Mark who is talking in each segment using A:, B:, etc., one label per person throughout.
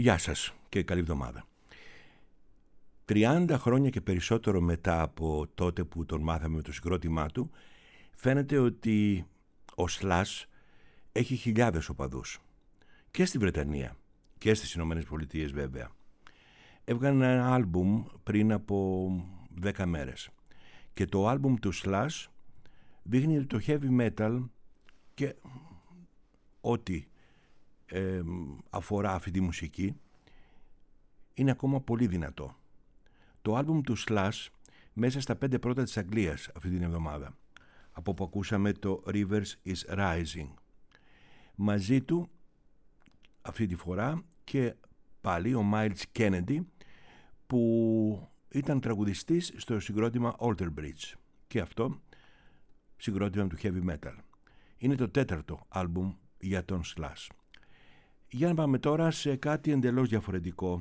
A: Γεια σας και καλή εβδομάδα. 30 χρόνια και περισσότερο μετά από τότε που τον μάθαμε με το συγκρότημά του, φαίνεται ότι ο Slash έχει χιλιάδες οπαδούς. Και στη Βρετανία και στις Ηνωμένες Πολιτείες βέβαια. Έβγαλε ένα άλμπουμ πριν από 10 μέρες. Και το άλμπουμ του Slash δείχνει ότι το heavy metal και ό,τι αφορά αυτή τη μουσική είναι ακόμα πολύ δυνατό. Το άλμπουμ του Slash μέσα στα 5 πρώτα της Αγγλίας αυτή την εβδομάδα, από που ακούσαμε το Rivers is Rising. Μαζί του αυτή τη φορά και πάλι ο Miles Kennedy, που ήταν τραγουδιστής στο συγκρότημα Alter Bridge, και αυτό συγκρότημα του heavy metal. Είναι το 4ο άλμπουμ για τον Slash. Για να πάμε τώρα σε κάτι εντελώς διαφορετικό,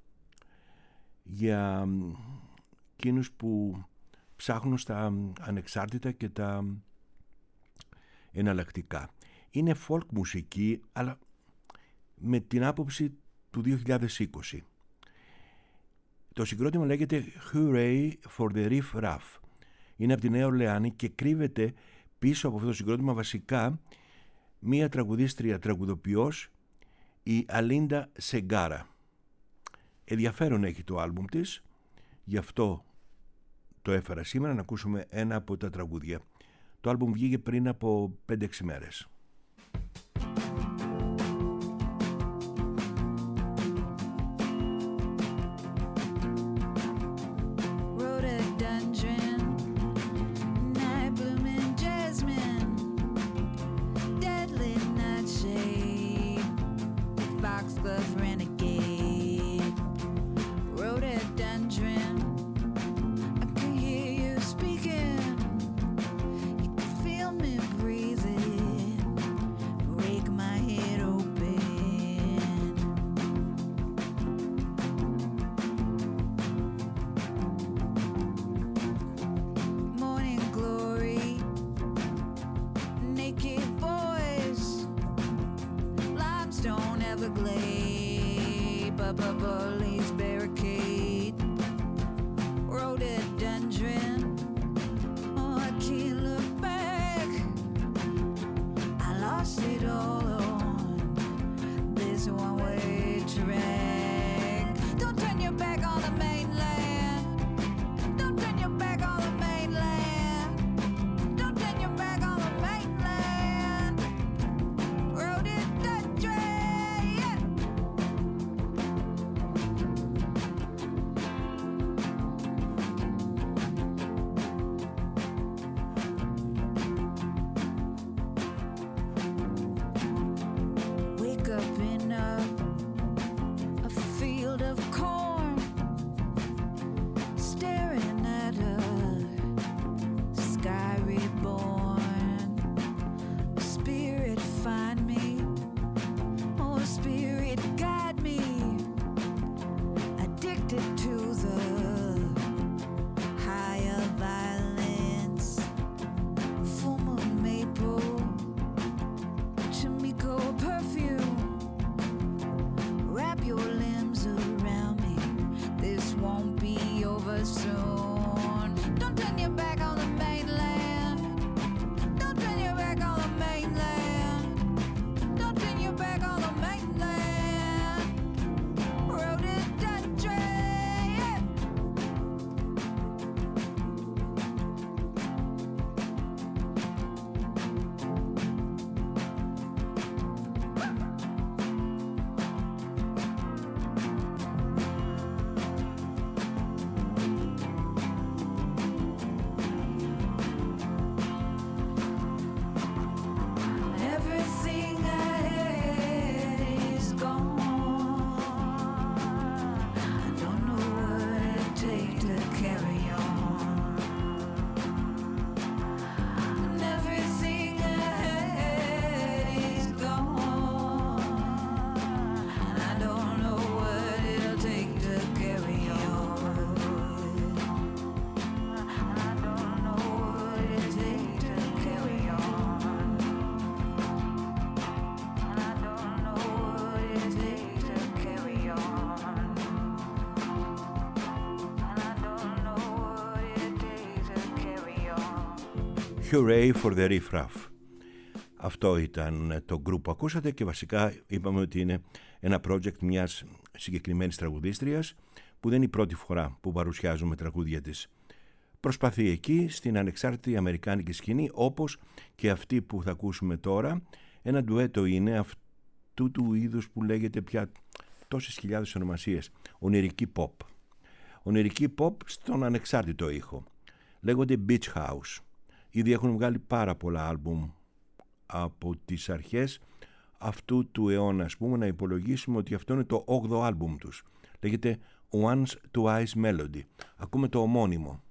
A: για εκείνους που ψάχνουν στα ανεξάρτητα και τα εναλλακτικά. Είναι folk μουσική, αλλά με την άποψη του 2020. Το συγκρότημα λέγεται Hooray for the Riff Raff. Είναι από τη Νέα Ορλεάνη και κρύβεται πίσω από αυτό το συγκρότημα βασικά μία τραγουδίστρια τραγουδοποιός, η Αλίντα Σεγκάρα. Ενδιαφέρον έχει το άλμπουμ της, γι' αυτό το έφερα σήμερα να ακούσουμε ένα από τα τραγούδια. Το άλμπουμ βγήκε πριν από 5-6 μέρες. Hooray for the Riff Raff. Αυτό ήταν το group που ακούσατε και βασικά είπαμε ότι είναι ένα project μιας συγκεκριμένης τραγουδίστριας που δεν είναι η πρώτη φορά που παρουσιάζουμε τραγούδια της. Προσπαθεί εκεί στην ανεξάρτητη αμερικάνικη σκηνή, όπως και αυτή που θα ακούσουμε τώρα. Ένα ντουέτο είναι αυτού του είδους που λέγεται πια τόσες χιλιάδες ονομασίες, ονειρική pop. Ονειρική pop στον ανεξάρτητο ήχο. Λέγονται Beach House. Ήδη έχουν βγάλει πάρα πολλά άλμπουμ από τις αρχές αυτού του αιώνα. Ας πούμε να υπολογίσουμε ότι αυτό είναι το 8ο άλμπουμ τους. Λέγεται Once Twice Melody. Ακούμε το ομώνυμο.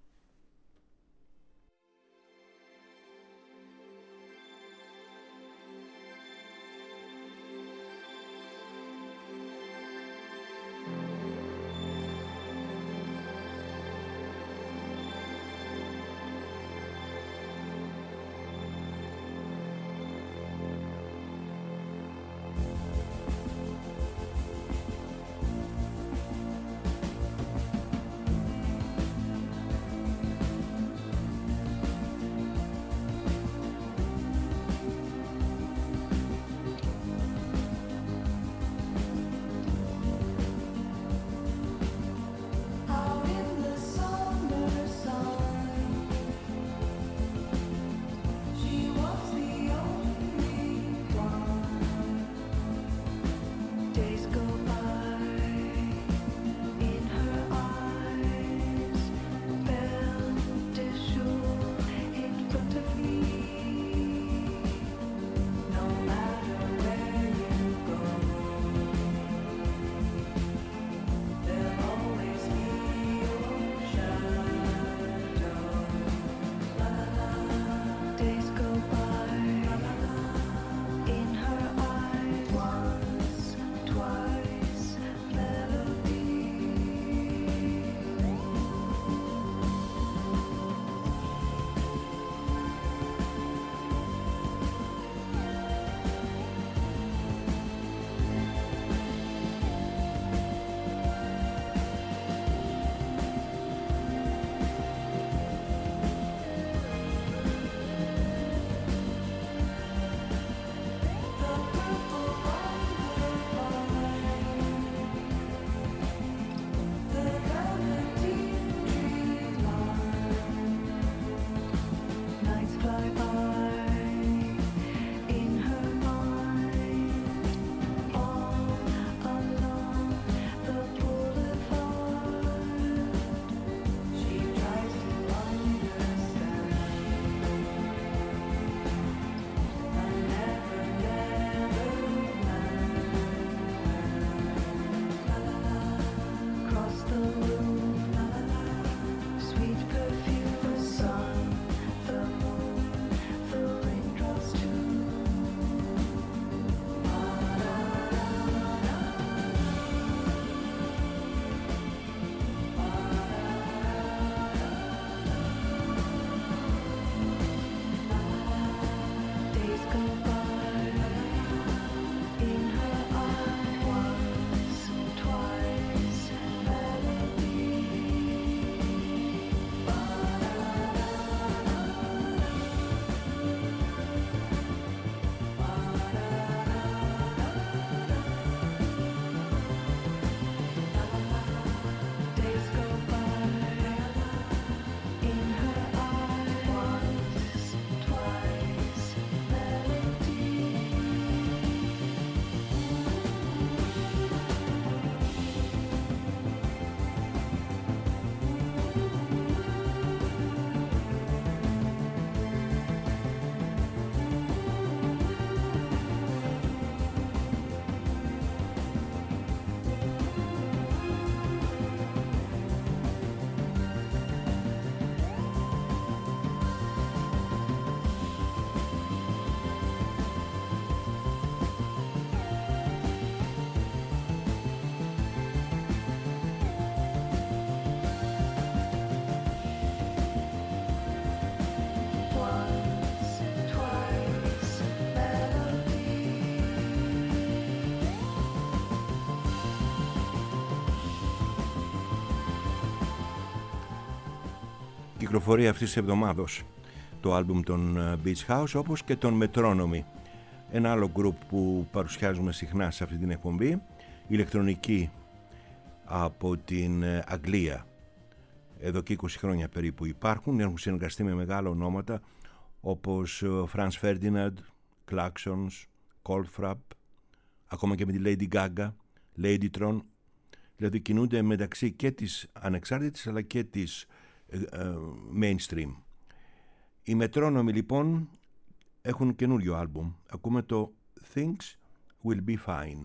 A: Κυκλοφορία αυτής της εβδομάδος το άλμπουμ των Beach House, όπως και τον Metronomy, ένα άλλο group που παρουσιάζουμε συχνά σε αυτή την εκπομπή, ηλεκτρονική από την Αγγλία. Εδώ και 20 χρόνια περίπου υπάρχουν, έχουν συνεργαστεί με μεγάλα ονόματα όπως Franz Ferdinand, Klaxons, Goldfrapp, ακόμα και με τη Lady Gaga, Ladytron, δηλαδή κινούνται μεταξύ και της ανεξάρτητης αλλά και της mainstream. Οι Metronomy λοιπόν έχουν καινούριο άλμπουμ. Ακούμε το Things Will Be Fine.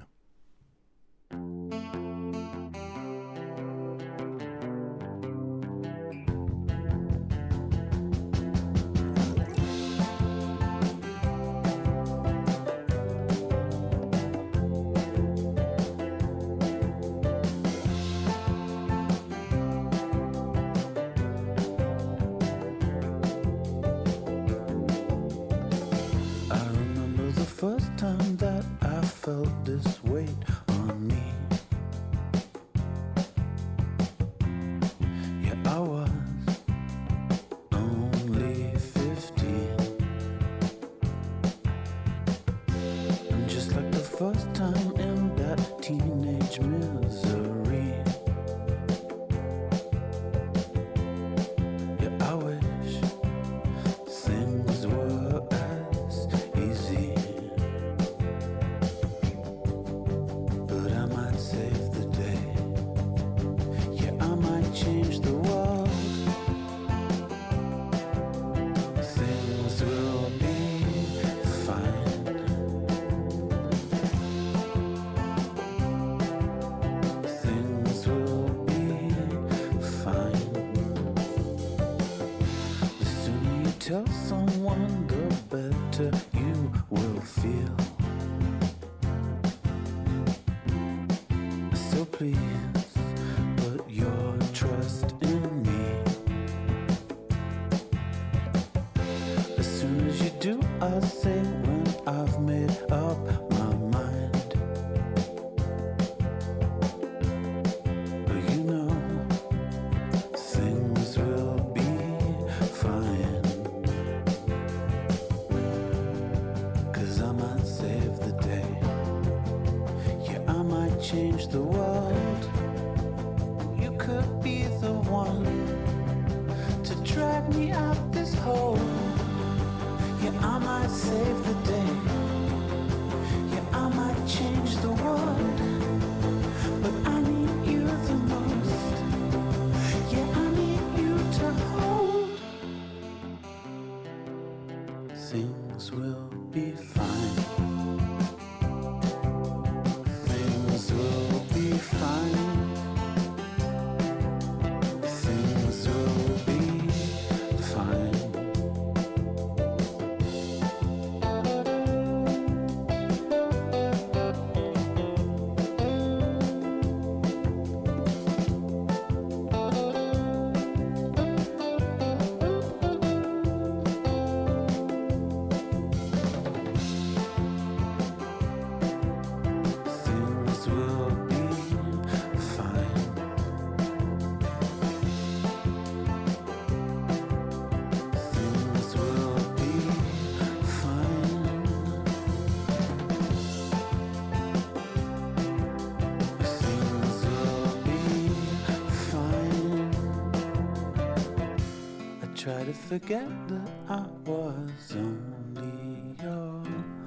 B: Forget that I was only your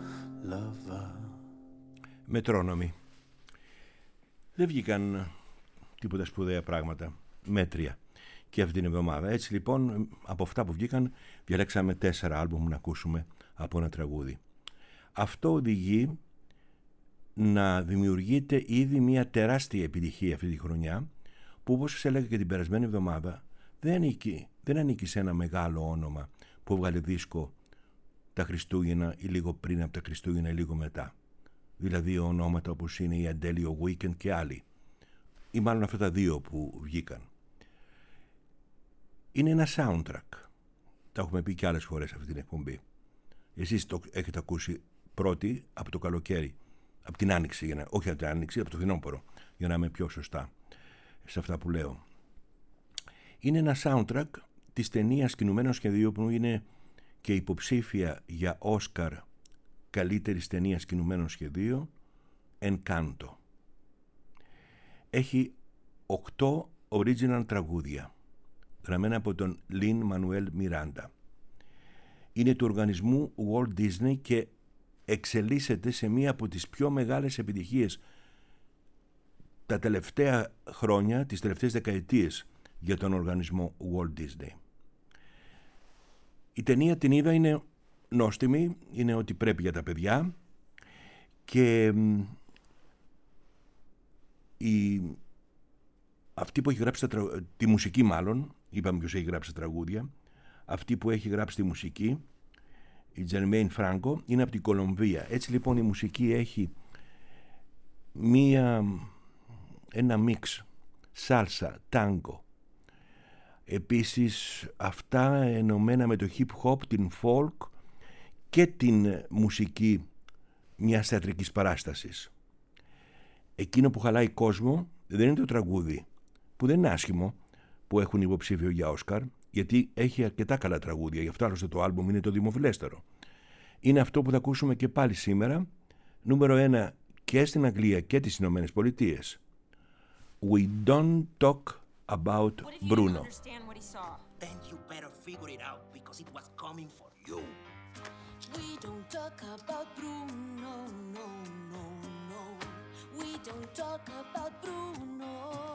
B: lover.
A: Metronomy. Δεν βγήκαν τίποτα σπουδαία πράγματα, μέτρια και αυτή την εβδομάδα. Έτσι λοιπόν, από αυτά που βγήκαν, διαλέξαμε 4 άλμπουμ να ακούσουμε από ένα τραγούδι. Αυτό οδηγεί να δημιουργείται ήδη μια τεράστια επιτυχία αυτή τη χρονιά, που όπως σας έλεγα και την περασμένη εβδομάδα, δεν ανήκει σε ένα μεγάλο όνομα που έβγαλε δίσκο τα Χριστούγεννα ή λίγο πριν από τα Χριστούγεννα ή λίγο μετά. Δηλαδή ονόματα όπως είναι η Adele, ο Weekend και άλλοι. Ή μάλλον αυτά τα δύο που βγήκαν. Είναι ένα soundtrack. Τα έχουμε πει και άλλες φορές αυτή την εκπομπή. Εσείς το έχετε ακούσει πρώτοι από το καλοκαίρι. Από την Άνοιξη, όχι από την Άνοιξη, από το φθινόπωρο, για να είμαι πιο σωστά σε αυτά που λέω. Είναι ένα soundtrack της ταινίας κινουμένου σχεδίου που είναι και υποψήφια για Όσκαρ καλύτερης ταινίας κινουμένων σχεδίων, Encanto. Έχει 8 original τραγούδια, γραμμένα από τον Lin Manuel Miranda. Είναι του οργανισμού Walt Disney και εξελίσσεται σε μία από τις πιο μεγάλες επιτυχίες τα τελευταία χρόνια, τις τελευταίες δεκαετίες για τον οργανισμό Walt Disney. Η ταινία την είδα, είναι νόστιμη, είναι ό,τι πρέπει για τα παιδιά και αυτή που έχει γράψει τη μουσική, μάλλον, είπαμε ποιος έχει γράψει τα τραγούδια, αυτή που έχει γράψει τη μουσική, η Τζερμέιν Φράγκο, είναι από την Κολομβία. Έτσι λοιπόν η μουσική έχει ένα μίξ σάλσα, τάγκο. Επίσης αυτά ενωμένα με το hip hop, την folk και την μουσική μιας θεατρικής παράστασης. Εκείνο που χαλάει κόσμο δεν είναι το τραγούδι, που δεν είναι άσχημο, που έχουν υποψήφιο για Όσκαρ, γιατί έχει αρκετά καλά τραγούδια, γι' αυτό άλλωστε το άλμπουμ είναι το δημοφιλέστερο. Είναι αυτό που θα ακούσουμε και πάλι σήμερα, νούμερο 1 και στην Αγγλία και τις Ηνωμένες Πολιτείες. We don't talk about Bruno.
C: Then you better figure it out because it was coming for you.
D: We don't talk about Bruno, no, no, no. We don't talk about Bruno.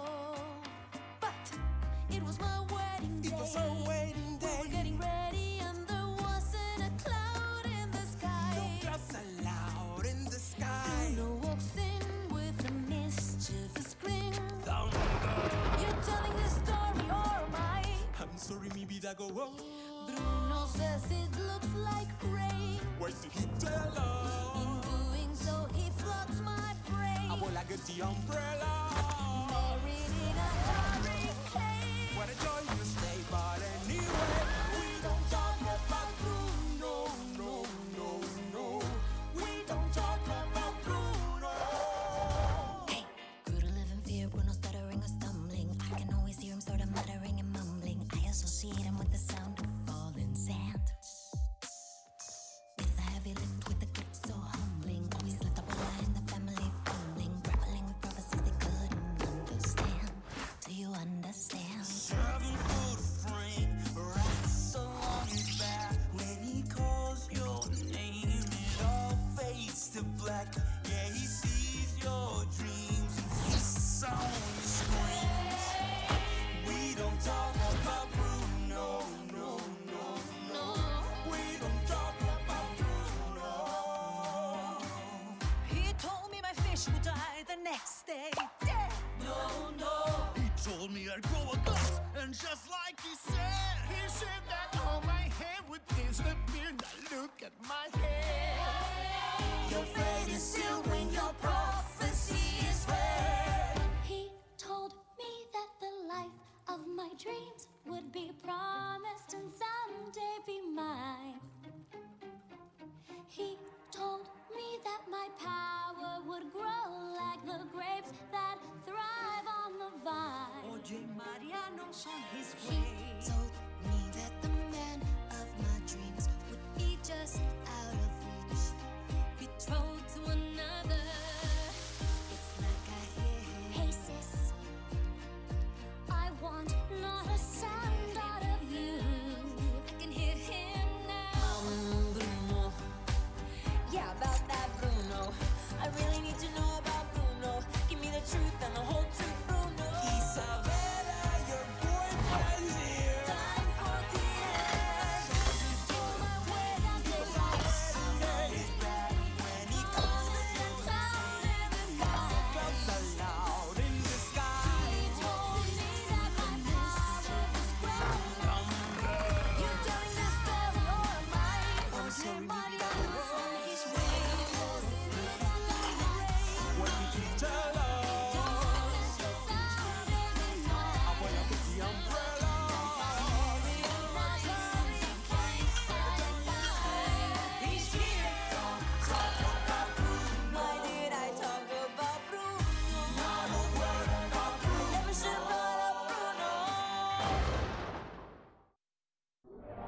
D: But it was my wedding day.
C: It was our wedding day.
D: We were getting ready and there wasn't a cloud in the sky.
C: No clouds allowed in the sky.
D: Bruno walks in with a mischievous grin.
C: Thunder.
D: You're telling this story or am I?
C: I'm sorry, maybe that go wrong.
D: Bruno says it looks like rain.
C: Why did he tell us?
D: In doing so, he floods my brain.
C: I will get the umbrella.
D: Married in a hurricane.
C: What a joyous day, but anyway, we don't talk about Bruno, no, no, no. We don't talk about Bruno.
D: Hey, grew to live in fear, Bruno stuttering or stumbling. I can always hear him sort of muttering and mumbling. I associate him with the sound of falling sand. It's a heavy lift with a gift so humbling. Always left a boy in the family fumbling, grappling with prophecies they couldn't understand. Do you understand?
C: 7-foot frame, rocks along his back. When he calls your name, it all fades to black. Yeah, he sees your dreams and his song screams. We don't talk about Bruno, no, no, no. We don't talk about Bruno.
D: He told me my fish would die the next day. Dead. No, no.
C: He told me I'd grow a gut, and just like he said that all my hair would disappear. Now look at my hair.
D: Your fate is sealed when your prophecy is read. He told me that the life of my dreams would be promised and someday be mine. He told me that my power would grow like the grapes that thrive on the vine.
C: Oye, Mariano's on his
D: He
C: way.
D: told me that the man of my dreams would be just out of reach, betrothed to another.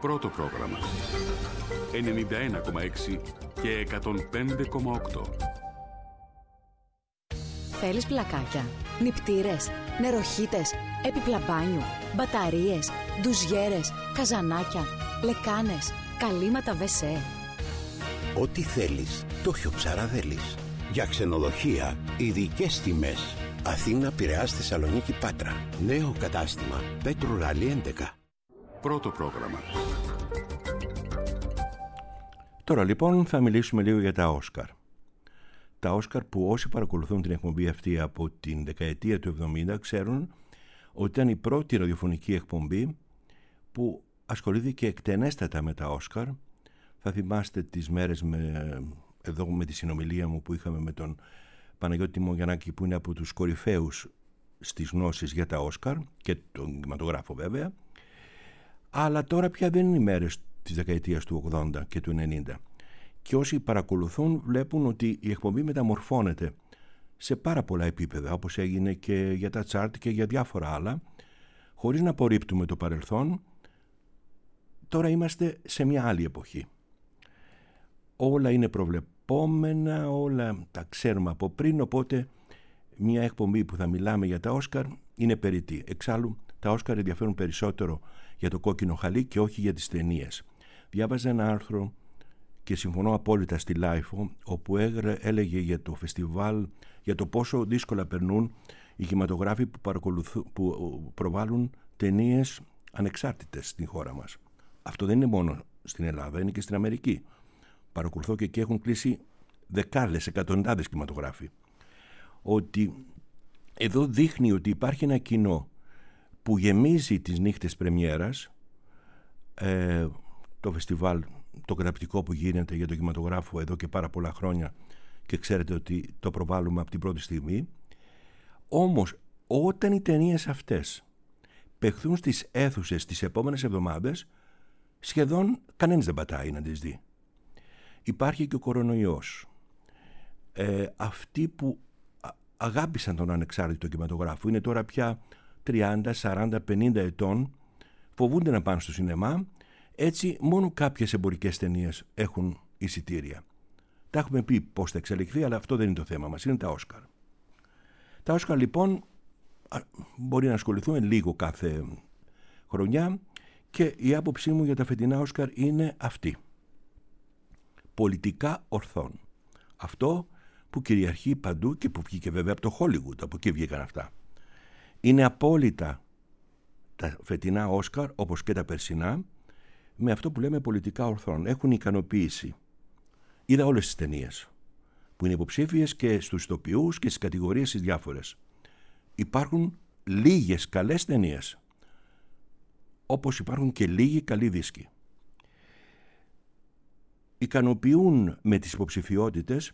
E: Πρώτο πρόγραμμα. 91,6 και 105,8.
F: Θέλεις πλακάκια, νηπτήρες, νεροχύτες, έπιπλα μπάνιου, μπαταρίες, ντουζιέρες, καζανάκια, λεκάνες, καλύματα WC.
G: Ό,τι θέλεις, το έχει ο Ψαραδέλης. Για ξενοδοχεία, ειδικές τιμές. Αθήνα, Πειραιάς, Θεσσαλονίκη, Πάτρα. Νέο κατάστημα. Πέτρου Ραλή 11.
E: Πρώτο πρόγραμμα.
A: Τώρα λοιπόν θα μιλήσουμε λίγο για τα Όσκαρ. Τα Όσκαρ που όσοι παρακολουθούν την εκπομπή αυτή από την δεκαετία του 70 ξέρουν ότι ήταν η πρώτη ραδιοφωνική εκπομπή που ασχολήθηκε εκτενέστατα με τα Όσκαρ. Θα θυμάστε τις μέρες εδώ με τη συνομιλία μου που είχαμε με τον Παναγιώτη Τιμογιαννάκη, που είναι από τους κορυφαίους στις γνώσεις για τα Όσκαρ και τον κινηματογράφο βέβαια. Αλλά τώρα πια δεν είναι οι μέρες της δεκαετίας του 80 και του 90. Και όσοι παρακολουθούν βλέπουν ότι η εκπομπή μεταμορφώνεται σε πάρα πολλά επίπεδα, όπως έγινε και για τα τσάρτ και για διάφορα άλλα, χωρίς να απορρίπτουμε το παρελθόν. Τώρα είμαστε σε μια άλλη εποχή. Όλα είναι προβλεπόμενα, όλα τα ξέρουμε από πριν, οπότε μια εκπομπή που θα μιλάμε για τα Όσκαρ είναι περιττή. Εξάλλου τα Όσκαρ ενδιαφέρουν περισσότερο για το κόκκινο χαλί και όχι για τις ταινίες. Διάβαζα ένα άρθρο και συμφωνώ απόλυτα στη Λάιφο, όπου έλεγε για το φεστιβάλ, για το πόσο δύσκολα περνούν οι κινηματογράφοι που προβάλλουν ταινίες ανεξάρτητες στην χώρα μας. Αυτό δεν είναι μόνο στην Ελλάδα, είναι και στην Αμερική. Παρακολουθώ και εκεί έχουν κλείσει δεκάδες, εκατοντάδες κινηματογράφοι. Ότι εδώ δείχνει ότι υπάρχει ένα κοινό που γεμίζει τις νύχτες πρεμιέρας, το φεστιβάλ το καταπληκτικό που γίνεται για το κινηματογράφο εδώ και πάρα πολλά χρόνια, και ξέρετε ότι το προβάλλουμε από την πρώτη στιγμή. Όμως όταν οι ταινίες αυτές παιχθούν στις αίθουσες τις επόμενες εβδομάδες, σχεδόν κανένας δεν πατάει να τις δει. Υπάρχει και ο κορονοϊός. Αυτοί που αγάπησαν τον ανεξάρτητο κινηματογράφο, είναι τώρα πια 30, 40, 50 ετών, φοβούνται να πάνε στο σινεμά. Έτσι μόνο κάποιες εμπορικές ταινίες έχουν εισιτήρια. Τα έχουμε πει πώς θα εξελιχθεί, αλλά αυτό δεν είναι το θέμα μας, είναι τα Όσκαρ. Τα Όσκαρ λοιπόν μπορεί να ασχοληθούμε λίγο κάθε χρονιά, και η άποψή μου για τα φετινά Όσκαρ είναι αυτή. Πολιτικά ορθόν. Αυτό που κυριαρχεί παντού και που βγήκε βέβαια από το Hollywood, από εκεί βγήκαν αυτά. Είναι απόλυτα τα φετινά Όσκαρ, όπως και τα περσινά, με αυτό που λέμε πολιτικά ορθόν. Έχουν ικανοποίηση. Είδα όλες τις ταινίες που είναι υποψήφιες και στους ηθοποιούς και στις κατηγορίες τις διάφορες. Υπάρχουν λίγες καλές ταινίες, όπως υπάρχουν και λίγοι καλοί δίσκοι. Ικανοποιούν με τις υποψηφιότητες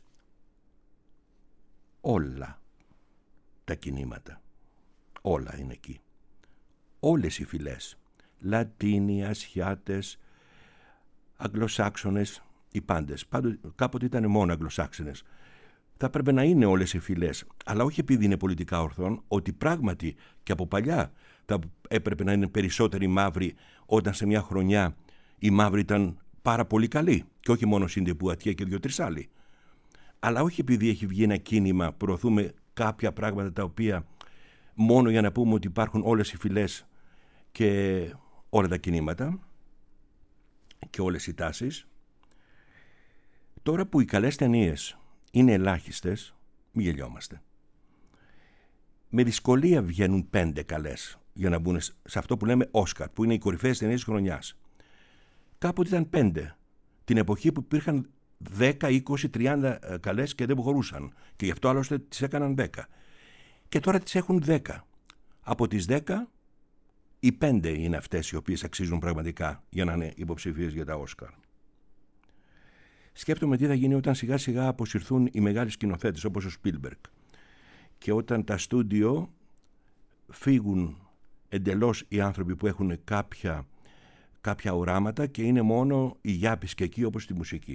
A: όλα τα κινήματα. Όλα είναι εκεί. Όλες οι φυλές. Λατίνοι, Ασιάτες, Αγγλοσάξονες, οι πάντες. Κάποτε ήταν μόνο Αγγλοσάξονες. Θα έπρεπε να είναι όλες οι φυλές, αλλά όχι επειδή είναι πολιτικά ορθόν, ότι πράγματι και από παλιά θα έπρεπε να είναι περισσότεροι μαύροι, όταν σε μια χρονιά οι μαύροι ήταν πάρα πολύ καλοί, και όχι μόνο Σίντε Πουατιέ και 2-3 άλλοι. Αλλά όχι επειδή έχει βγει ένα κίνημα, προωθούμε κάποια πράγματα τα οποία μόνο για να πούμε ότι υπάρχουν όλες οι φυλές και όλα τα κινήματα και όλες οι τάσεις. Τώρα που οι καλές ταινίες είναι ελάχιστες, μην γελιόμαστε. Με δυσκολία βγαίνουν 5 καλές για να μπουν σε αυτό που λέμε Όσκαρ, που είναι οι κορυφαίες ταινίες της χρονιάς. Κάποτε ήταν 5, την εποχή που υπήρχαν 10, 20, 30 καλές και δεν μπορούσαν, και γι' αυτό άλλωστε τις έκαναν 10. Και τώρα τις έχουν 10. Από τις 10, οι 5 είναι αυτές οι οποίες αξίζουν πραγματικά για να είναι υποψήφιες για τα Όσκαρ. Σκέφτομαι τι θα γίνει όταν σιγά σιγά αποσυρθούν οι μεγάλοι σκηνοθέτες όπως ο Σπίλμπεργκ, και όταν τα στούντιο φύγουν εντελώς οι άνθρωποι που έχουν κάποια οράματα και είναι μόνο οι γιάπης και εκεί, όπως στη μουσική.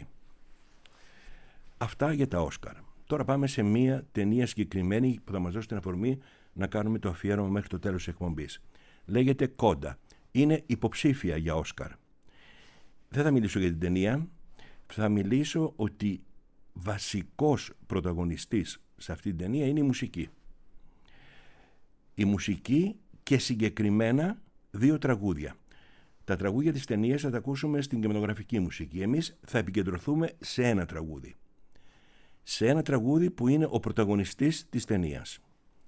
A: Αυτά για τα Όσκαρ. Τώρα πάμε σε μια ταινία συγκεκριμένη που θα μας δώσει την αφορμή να κάνουμε το αφιέρωμα μέχρι το τέλος της εκπομπής. Λέγεται Κόντα. Είναι υποψήφια για Όσκαρ. δεν θα μιλήσω για την ταινία, θα μιλήσω ότι βασικός πρωταγωνιστής σε αυτή την ταινία είναι η μουσική. Η μουσική και συγκεκριμένα 2 τραγούδια. Τα τραγούδια της ταινίας θα τα ακούσουμε στην κινηματογραφική μουσική. Εμείς θα επικεντρωθούμε σε ένα τραγούδι. Σε ένα τραγούδι που είναι ο πρωταγωνιστής της ταινίας.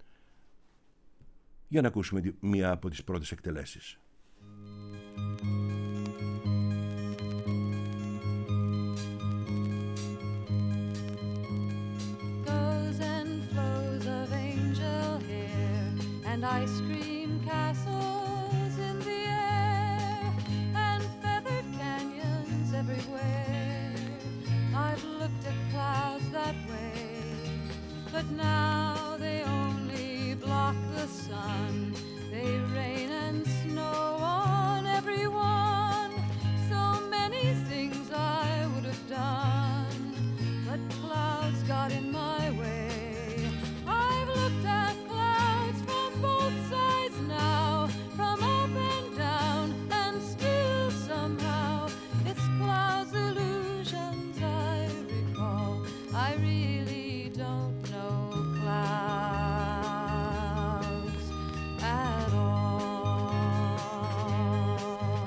A: Για να ακούσουμε μία από τις πρώτες εκτελέσεις.
H: And ice cream castles in the air, and feathered canyons everywhere. I've looked at clouds that way, but now they only block the sun. They rain and snow on everyone. So many things I would have done, but clouds got in my way. I've looked at both sides now, from up and down, and still somehow it's clouds, illusions I recall. I really don't know clouds at all.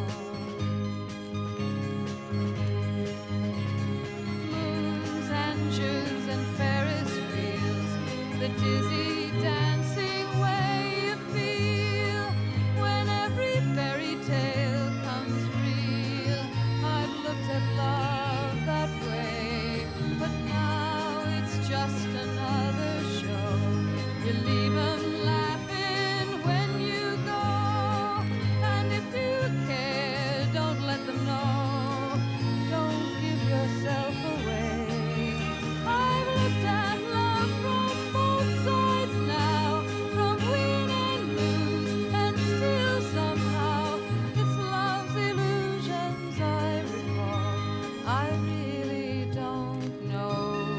H: Moons and Jews and Ferris wheels, the dizzy dancing way you feel when every fairy tale comes real. I've looked at love that way, but now it's just another show. You leave 'em laughing when you go, and if you care, don't let them know. Don't give yourself away. I've looked at love from both sides now, from win and lose, and still somehow it's love's illusions I recall. I really don't know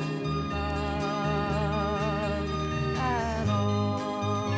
H: love at all.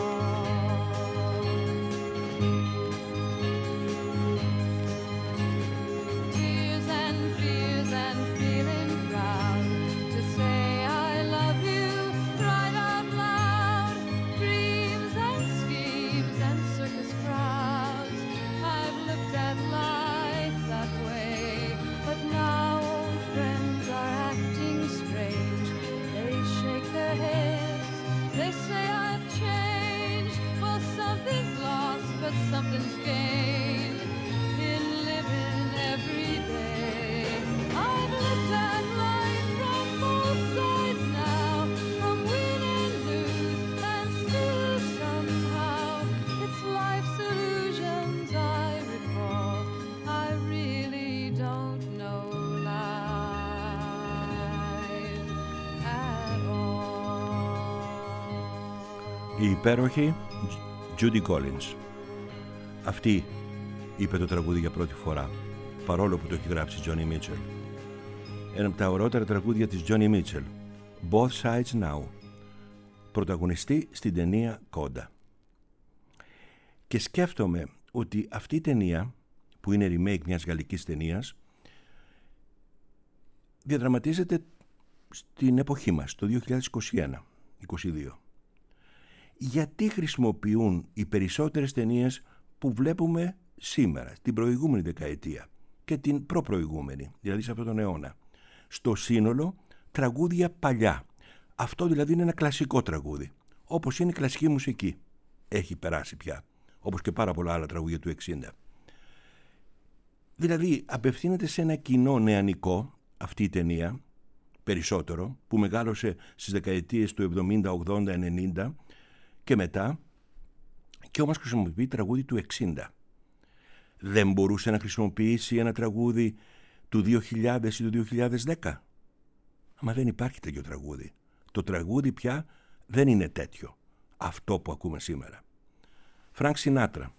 H: Tears and fears and feeling proud to say I love you right out loud. Dreams and schemes and circus crowds. I've looked at life that way, but now old friends are acting strange. They shake their heads, they say I've changed. Well, something's lost, but something's gained in living every day. I've looked at life from both sides now, from win and lose, and still somehow it's life's illusions I recall. I really don't know life at all.
A: Η υπέροχη Judy Collins. Αυτή είπε το τραγούδι για πρώτη φορά, παρόλο που το έχει γράψει Johnny Mitchell. Ένα από τα ωραιότερα τραγούδια της Johnny Mitchell, Both Sides Now, πρωταγωνιστή στην ταινία Κόντα. Και σκέφτομαι ότι αυτή η ταινία, που είναι remake μιας γαλλικής ταινίας, διαδραματίζεται στην εποχή μας, το 2021-22. Γιατί χρησιμοποιούν οι περισσότερες ταινίες που βλέπουμε σήμερα, την προηγούμενη δεκαετία και την προπροηγούμενη, δηλαδή σε αυτόν τον αιώνα, στο σύνολο τραγούδια παλιά? Αυτό δηλαδή είναι ένα κλασικό τραγούδι, όπως είναι η κλασική μουσική. Έχει περάσει πια, όπως και πάρα πολλά άλλα τραγούδια του 60. Δηλαδή απευθύνεται σε ένα κοινό νεανικό αυτή η ταινία, περισσότερο, που μεγάλωσε στις δεκαετίες του 70, 80, 90 και μετά, και όμως χρησιμοποιεί τραγούδι του 60. Δεν μπορούσε να χρησιμοποιήσει ένα τραγούδι του 2000 ή του 2010? Μα δεν υπάρχει τέτοιο τραγούδι. Το τραγούδι πια δεν είναι τέτοιο, αυτό που ακούμε σήμερα. Φρανκ Σινάτρα.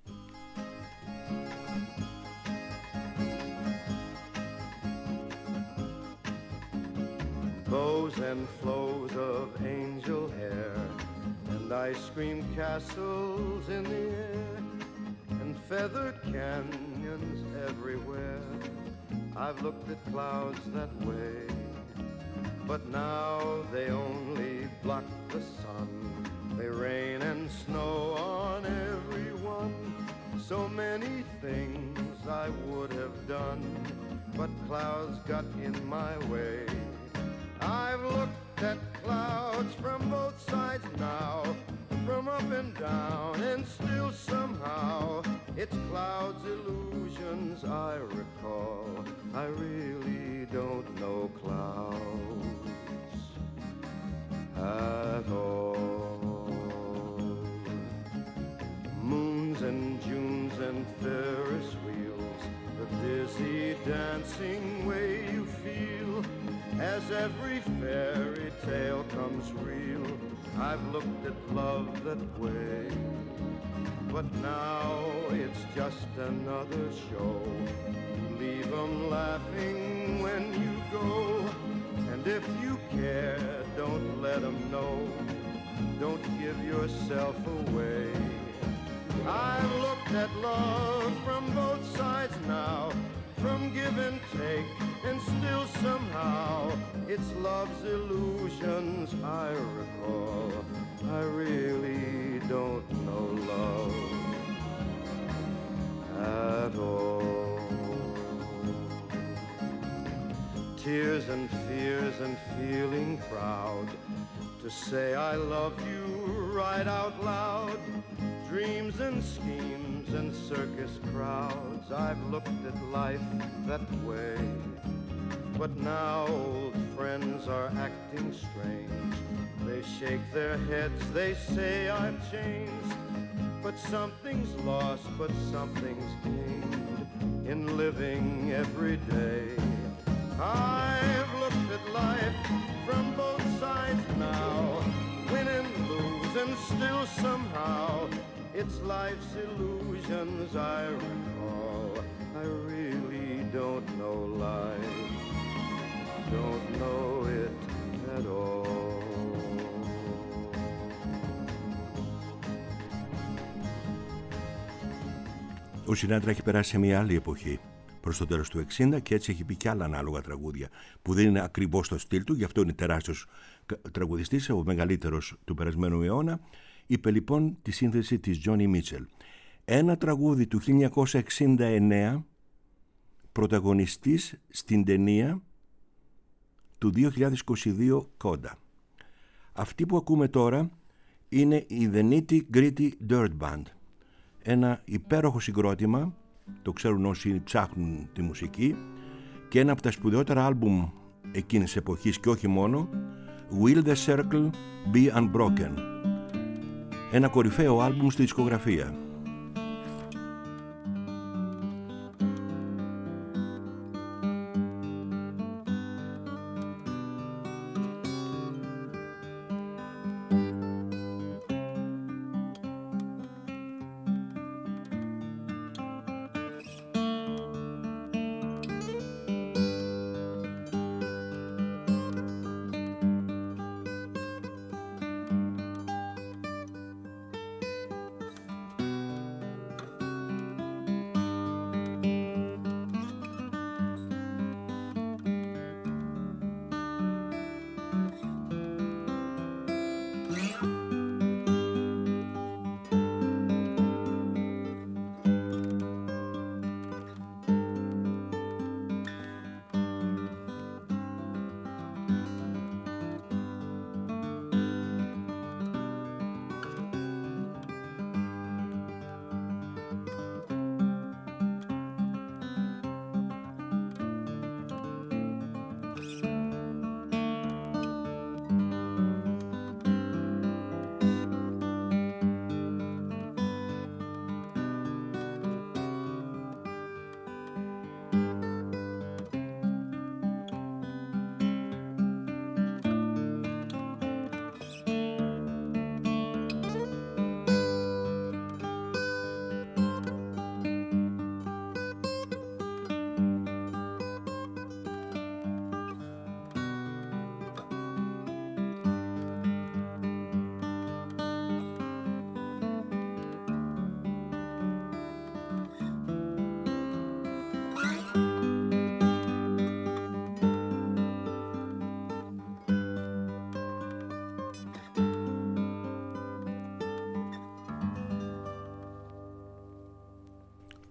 I: Bows and flows of angel hair, and ice cream castles in the air, and feathered canyons everywhere. I've looked at clouds that way, but now they only block the sun. They rain and snow on everyone. So many things I would have done, but clouds got in my way. I've looked at clouds from both sides now, from up and down, and still somehow it's clouds' illusions I recall. I really don't know clouds at all. Moons and Junes and Ferris wheels, the dizzy dancing way you feel as every fairy tale comes real. I've looked at love that way, but now it's just another show. Leave 'em laughing when you go, and if you care, don't let 'em know. Don't give yourself away. I've looked at love from both sides now, from give and take, and still somehow it's love's illusions I recall. I really don't know love at all. Tears and fears and feeling proud to say I love you right out loud. Dreams and schemes and circus crowds, I've looked at life that way. But now old friends are acting strange. They shake their heads, they say I've changed. But something's lost, but something's gained in living every day. I've looked at life from both sides now, win and lose, and still somehow it's life's illusions I recall. I really don't know life, don't know it at all.
A: Ο Σινάτρα έχει περάσει σε μια άλλη εποχή, προς το τέλος του 60, και έτσι έχει πει και άλλα ανάλογα τραγούδια που δεν είναι ακριβώς στο στυλ του, γι' αυτό είναι τεράστιος τραγουδιστής, ο μεγαλύτερος του περασμένου αιώνα. Είπε λοιπόν τη σύνθεση της Τζόνι Μίτσελ. Ένα τραγούδι του 1969, πρωταγωνιστής στην ταινία του 2022 Κόντα. Αυτή που ακούμε τώρα είναι η The Nitty Gritty Dirt Band. Ένα υπέροχο συγκρότημα, το ξέρουν όσοι ψάχνουν τη μουσική, και ένα από τα σπουδαιότερα άλμπουμ εκείνης της εποχής και όχι μόνο, Will the Circle Be Unbroken. Ένα κορυφαίο άλμπουμ στη δισκογραφία.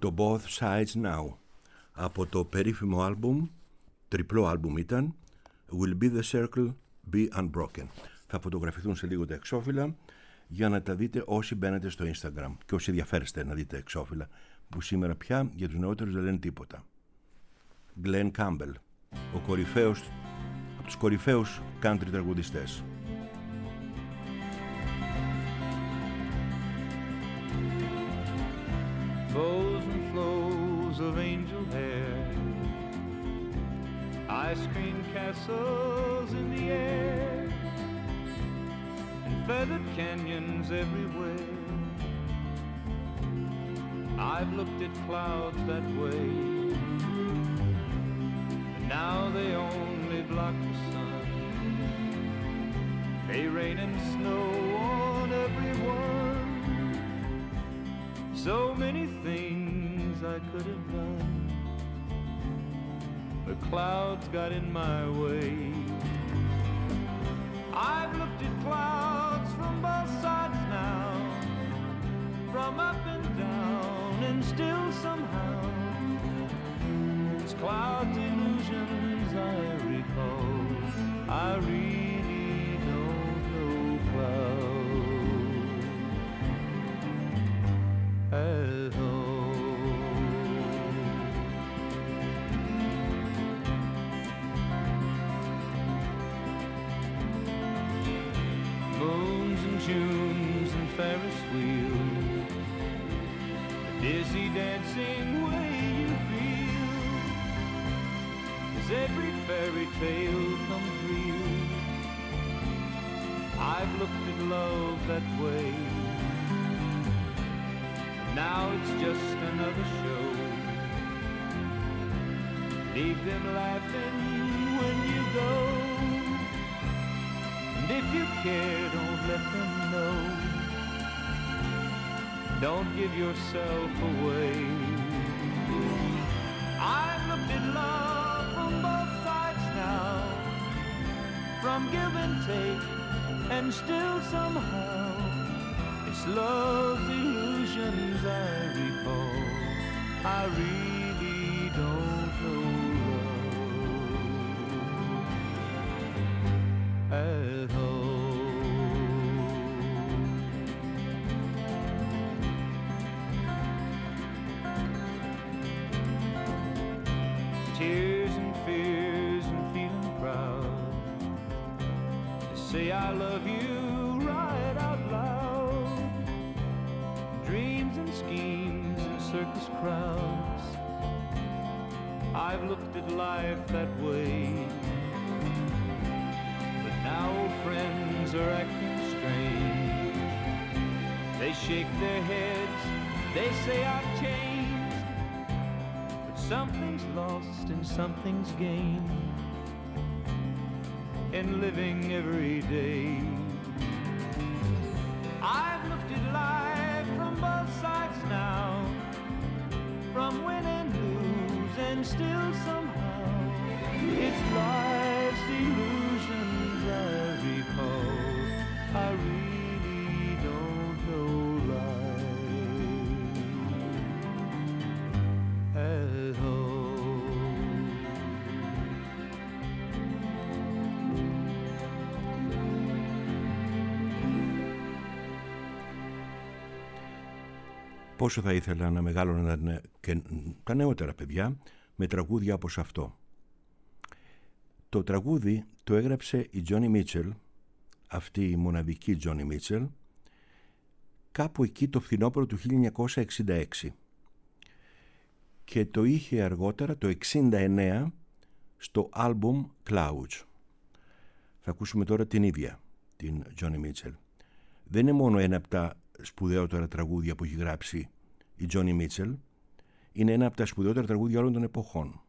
A: το Both Sides Now από το περίφημο άλμπουμ, τριπλό άλμπουμ ήταν, Will Be The Circle, Be Unbroken. Θα φωτογραφηθούν σε λίγο τα εξώφυλλα για να τα δείτε όσοι μπαίνετε στο Instagram και όσοι ενδιαφέρεστε να δείτε εξώφυλλα που σήμερα πια για τους νεότερους δεν λένε τίποτα. Glenn Campbell, ο κορυφαίος, από τους κορυφαίους country τραγουδιστές.
J: Flows and flows of angel hair, ice cream castles in the air, and feathered canyons everywhere. I've looked at clouds that way, and now they only block the sun. They rain and snow on everyone. So many things I could have done, the clouds got in my way. I've looked at clouds from both sides now, from up and down, and still somehow it's clouds illusions I recall. I really don't know clouds at all. Moons and Junes and Ferris wheels, the dizzy dancing way you feel, as every fairy tale comes real. I've looked at love that way, now it's just another show. Leave them laughing when you go, and if you care, don't let them know. Don't give yourself away. I've looked at love from both sides now, from give and take, and still somehow it's love's illusions I recall. I really don't know love at all. Tears and fears and feeling proud to say I love you right out loud. Dreams and schemes and circus crowds, I've looked at life that way. But now old friends are acting strange. They shake their heads, they say I've changed. But something's lost and something's gained in living every day. I've looked at life from both sides now, from win and lose, and still somehow it's life's illusions I recall. I really don't know life at all.
A: Πόσο θα ήθελα να μεγάλωναν και τα νεότερα παιδιά με τραγούδια όπως αυτό. Το τραγούδι το έγραψε η Τζόνι Μίτσελ, αυτή η μοναδική Τζόνι Μίτσελ, κάπου εκεί το φθινόπωρο του 1966 και το είχε αργότερα το 1969 στο άλμπουμ Clouds. Θα ακούσουμε τώρα την ίδια, την Τζόνι Μίτσελ. Δεν είναι μόνο ένα από τα σπουδαιότερα τραγούδια που έχει γράψει η Τζόνι Μίτσελ, είναι ένα από τα σπουδαιότερα τραγούδια όλων των εποχών.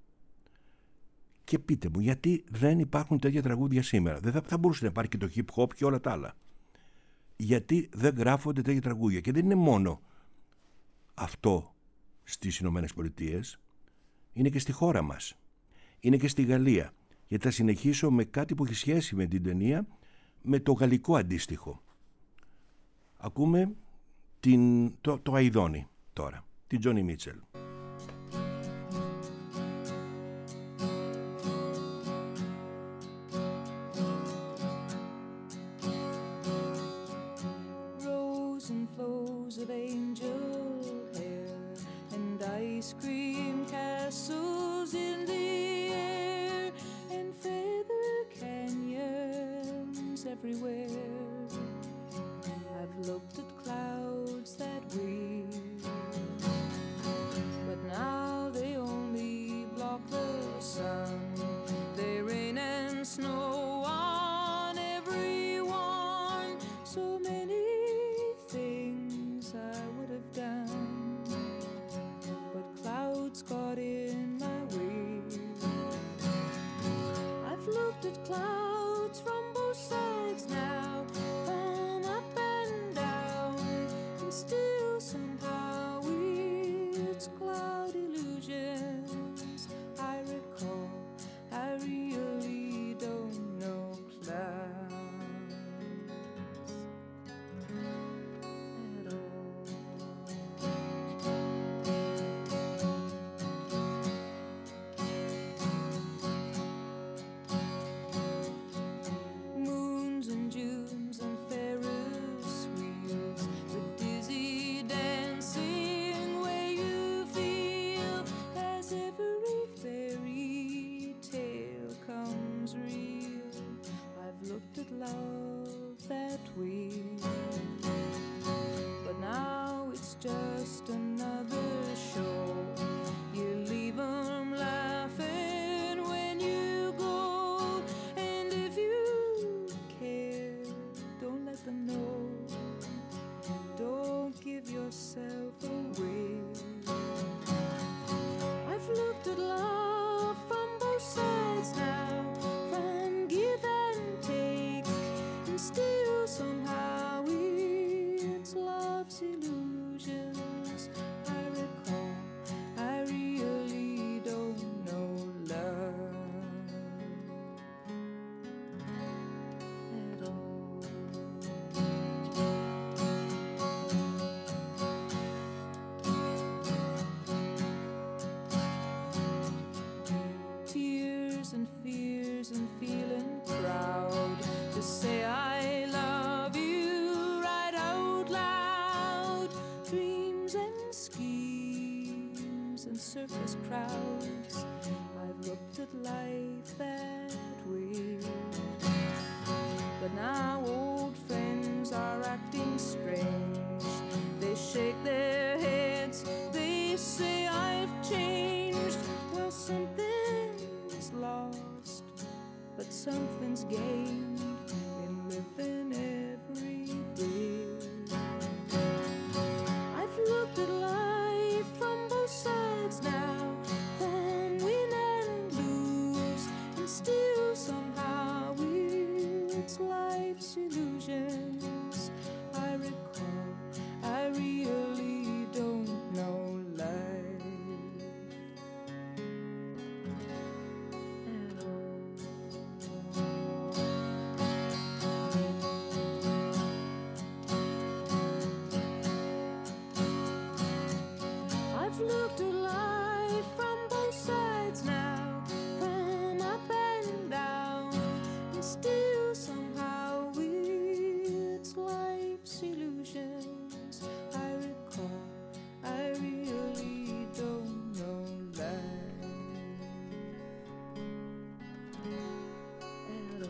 A: Και πείτε μου, γιατί δεν υπάρχουν τέτοια τραγούδια σήμερα? Δεν θα μπορούσε να υπάρχει και το hip hop και όλα τα άλλα. Γιατί δεν γράφονται τέτοια τραγούδια? Και δεν είναι μόνο αυτό στις Ηνωμένες Πολιτείες, είναι και στη χώρα μας, είναι και στη Γαλλία. Γιατί θα συνεχίσω με κάτι που έχει σχέση με την ταινία, με το γαλλικό αντίστοιχο. Ακούμε το Αηδόνι τώρα. την Τζόνι Μίτσελ.
K: Circus crowds, I've looked at life that way. But now old friends are acting strange. They shake their heads, they say I've changed. Well, something's lost, but something's gained in living every day. I've looked at life from both sides now, from win and lose, and still somehow it's life's illusions. I recall, I really don't know life at all. I've looked at life from both sides now, from up and down, and still somehow it's life's illusions. I recall, I really don't know life at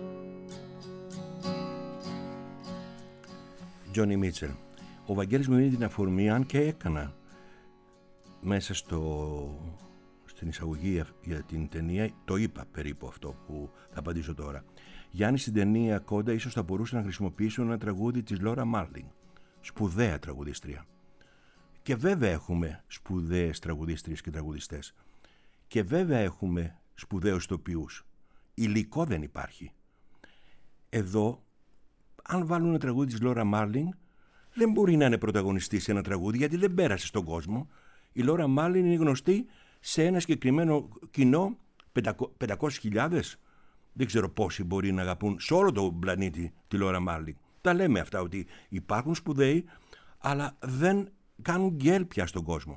K: all.
A: Τζόνι Μίτσελ. Ο Βαγγέλης μου δίνει την αφορμή, αν και έκανα μέσα στην εισαγωγή για την ταινία, το είπα περίπου αυτό που θα απαντήσω τώρα. Γιάννη, στην ταινία Κόντα ίσως θα μπορούσε να χρησιμοποιήσουν ένα τραγούδι της Λόρα Μάρλινγκ, σπουδαία τραγουδίστρια. Και βέβαια έχουμε σπουδαίες τραγουδίστριες και τραγουδιστές. Και βέβαια έχουμε σπουδαίους ηθοποιούς. Υλικό δεν υπάρχει. Εδώ, αν βάλουν ένα τραγούδι της Λόρα Μάρλινγκ, δεν μπορεί να είναι πρωταγωνιστή σε ένα τραγούδι, γιατί δεν πέρασε στον κόσμο. Η Λόρα Μάρλινγκ είναι γνωστή σε ένα συγκεκριμένο κοινό, 500.000. Δεν ξέρω πόσοι μπορεί να αγαπούν σε όλο τον πλανήτη τη Λόρα Μάρλινγκ. Τα λέμε αυτά, ότι υπάρχουν σπουδαίοι, αλλά δεν κάνουν γκέλ πια στον κόσμο.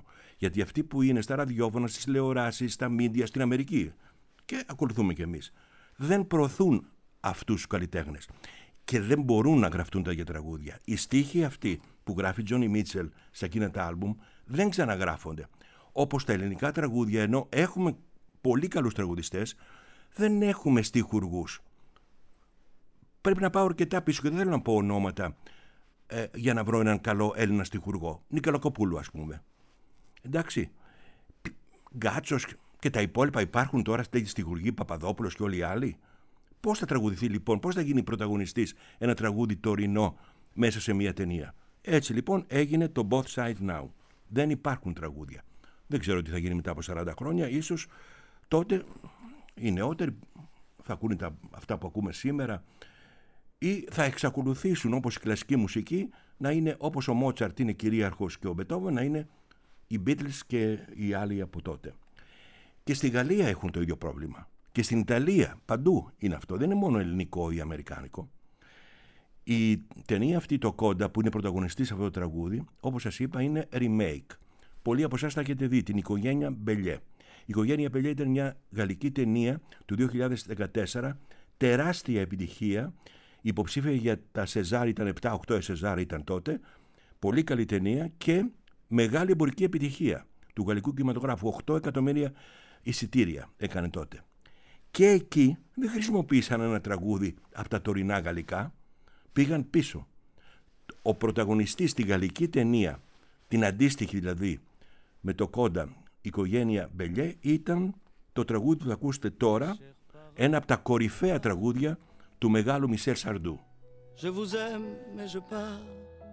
A: Γιατί αυτοί που είναι στα ραδιόφωνα, στις τηλεοράσεις, στα μίντια, στην Αμερική, και ακολουθούμε κι εμείς, δεν προωθούν αυτούς τους καλλιτέχνες και δεν μπορούν να γραφτούν τα ίδια τραγούδια. Οι στίχοι αυτοί που γράφει Τζόνι Μίτσελ σε εκείνα τα άλμπουμ δεν ξαναγράφονται. Όπως τα ελληνικά τραγούδια, ενώ έχουμε πολύ καλούς τραγουδιστές, δεν έχουμε στιχουργούς. Πρέπει να πάω αρκετά πίσω και δεν θέλω να πω ονόματα για να βρω έναν καλό Έλληνα στιχουργό. Νικολακοπούλου, ας πούμε. Εντάξει. Γκάτσος και τα υπόλοιπα υπάρχουν τώρα στη στιχουργή, Παπαδόπουλος και όλοι οι άλλοι. Πώς θα τραγουδηθεί λοιπόν, πώς θα γίνει πρωταγωνιστής ένα τραγούδι τωρινό μέσα σε μια ταινία. Έτσι λοιπόν έγινε το Both Sides Now. Δεν υπάρχουν τραγούδια. Δεν ξέρω τι θα γίνει μετά από 40 χρόνια. Ίσως τότε οι νεότεροι θα ακούνε αυτά που ακούμε σήμερα ή θα εξακολουθήσουν όπως η κλασική μουσική να είναι όπως ο Μότσαρτ είναι κυρίαρχος και ο Μπετόβεν να είναι οι Beatles και οι άλλοι από τότε. Και στη Γαλλία έχουν το ίδιο πρόβλημα. Και στην Ιταλία παντού είναι αυτό. Δεν είναι μόνο ελληνικό ή αμερικάνικο. Η ταινία αυτή, το Κόντα, που είναι πρωταγωνιστής σε αυτό το τραγούδι, όπως σας είπα, είναι remake. Πολλοί από εσάς τα έχετε δει, την Οικογένεια Μπελιέ. Η Οικογένεια Μπελιέ ήταν μια γαλλική ταινία του 2014, τεράστια επιτυχία. Υποψήφια για τα Σεζάρ ήταν 7-8 Σεζάρ ήταν τότε. Πολύ καλή ταινία και μεγάλη εμπορική επιτυχία του γαλλικού κινηματογράφου. 8 εκατομμύρια εισιτήρια έκανε τότε. Και εκεί δεν χρησιμοποίησαν ένα τραγούδι από τα τωρινά γαλλικά, πήγαν πίσω. Ο πρωταγωνιστής στη γαλλική ταινία, την αντίστοιχη δηλαδή με το Κόντα, Οικογένεια Μπελιέ, ήταν το τραγούδι που θα ακούσετε τώρα, ένα από τα κορυφαία τραγούδια του μεγάλου Μισελ Σαρντού.
L: Je vous aime, mais je pars.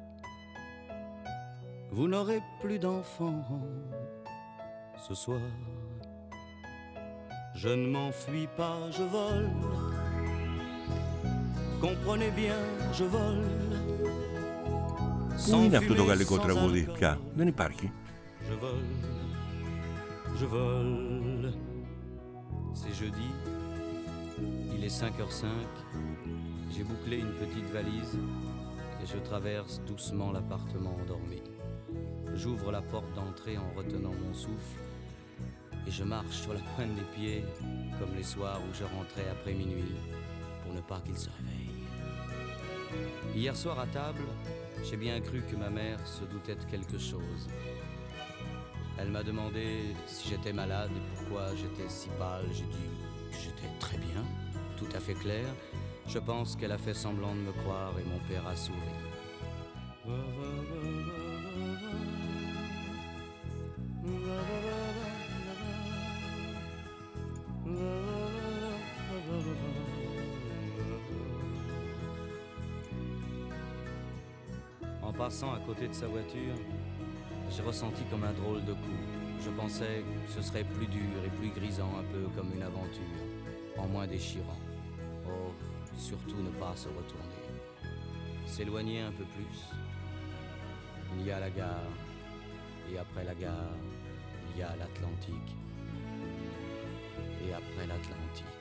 L: Vous n'aurez plus d'enfants ce soir. Je ne m'enfuis pas, je vole. Comprenez bien, je vole.
A: Πού είναι αυτό το γαλλικό τραγούδι πια? Δεν υπάρχει.
L: Je vole, je vole. C'est jeudi, il est 5h05. J'ai bouclé une petite valise et je traverse doucement l'appartement endormi. J'ouvre la porte d'entrée en retenant mon souffle et je marche sur la pointe des pieds comme les soirs où je rentrais après minuit pour ne pas qu'il se réveille. Hier soir à table, j'ai bien cru que ma mère se doutait de quelque chose. Elle m'a demandé si j'étais malade et pourquoi j'étais si pâle. J'ai dit que j'étais très bien, tout à fait clair. Je pense qu'elle a fait semblant de me croire et mon père a souri. En passant à côté de sa voiture, j'ai ressenti comme un drôle de coup. Je pensais que ce serait plus dur et plus grisant, un peu comme une aventure, en moins déchirant. Oh, surtout ne pas se retourner. S'éloigner un peu plus. Il y a la gare, et après la gare, il y a l'Atlantique. Et après l'Atlantique.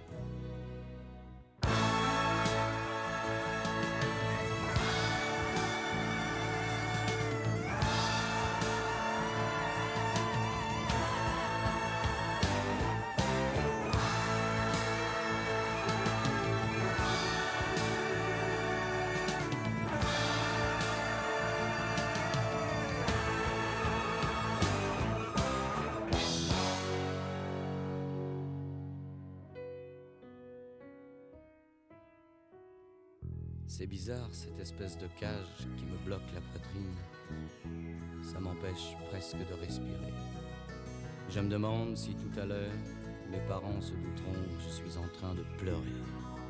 L: C'est bizarre, cette espèce de cage qui me bloque la poitrine. Ça m'empêche presque de respirer. Je me demande si tout à l'heure, mes parents se douteront que je suis en train de pleurer.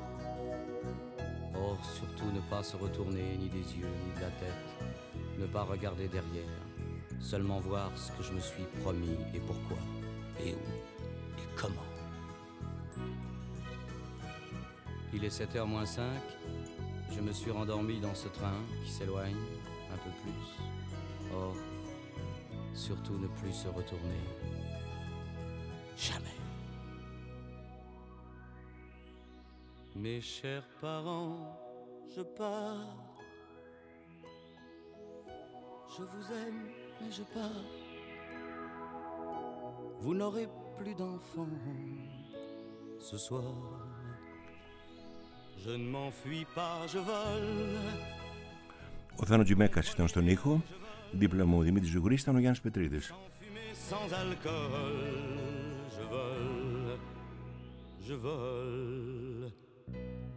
L: Oh, surtout ne pas se retourner ni des yeux ni de la tête. Ne pas regarder derrière. Seulement voir ce que je me suis promis et pourquoi, et où, et comment. Il est 7h moins 5. Je me suis rendormi dans ce train qui s'éloigne un peu plus. Oh, surtout ne plus se retourner. Jamais. Mes chers parents, je pars. Je vous aime, mais je pars. vous n'aurez plus d'enfants ce soir. Je ne m'enfuis pas, je vole.
A: Ο Θάνο Τζιμέκας ήταν στον ήχο, δίπλα μου ο Δημήτρης Ζουγρής, ήταν ο Γιάννης Πετρίδης.
L: Sans alcool, je vole, je vole.